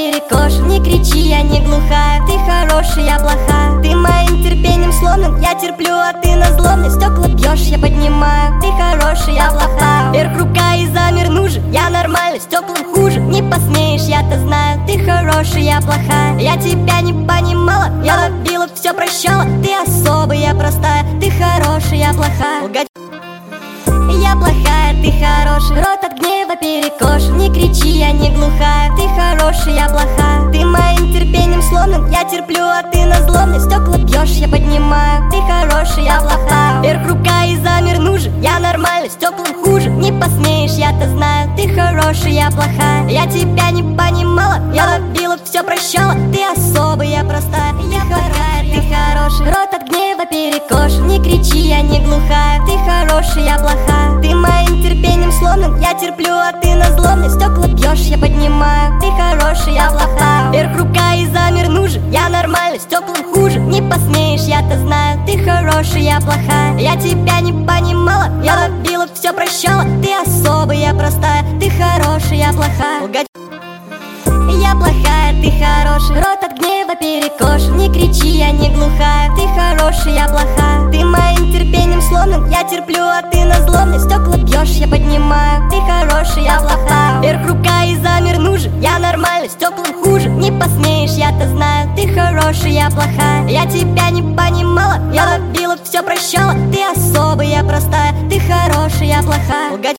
перекошен. Не кричи, я не глухая, ты хорошая, я плохая. Ты моим терпением сломлен, я терплю, а ты на злобный. Стекла бьешь, я поднимаю, ты хорошая, я плохая. Вверх рука и замер нужен, я нормальный, стеклам хуже. Не посмеешь, я-то знаю, ты хорошая, я плохая. Я тебя не понимала, я ловила, все прощала. Ты особая, я простая, ты хорошая, я плохая. Я плохая, ты хорошая, рот от гнева перекошен. Не кричи, я не глухая, ты хорошая, я плохая. Ты моим терпением сломлен, я терплю, а ты на злобный. Стекла бьешь, я поднимаю, ты хорошая, я плохая. Вверх рука и замер нужен, я нормальный, стеклам хуже. Не посмеешь, я-то знаю, ты хорошая, я плохая. Я тебя не понимала, я ловила, все прощала. Ты особая, я простая, я плохая, ты хорошая, рот от гнева перекошен. Не кричи, я не глухая, ты хорошая, я плохая. Ты моим терпением сломлен, я терплю, а ты на злобный. Стекла бьешь, я поднимаю, ты хорошая, я плохая. Вверх рука и замер нужен, я нормальный, стеклам хуже. Не посмеешь, я-то знаю, ты хорошая, я плохая. Я тебя не понимала, я ловила, все прощала. Ты особая, я простая, ты хорошая, я плохая. Я плохая, ты хорошая, рот от гнева перекошен. Не кричи, я не глухая, ты хорошая, я плохая. Ты моим терпением сломлен, я терплю, а ты на злобный. Стекла бьешь, я поднимаю, ты хорошая, я плохая. Вверх рука и замер нужен, я нормальный, стеклам хуже. Не посмеешь, я-то знаю, ты хорошая, я плохая. Я тебя не понимала, я ловила, все прощала. Ты особая, я простая, ты хорошая, я плохая.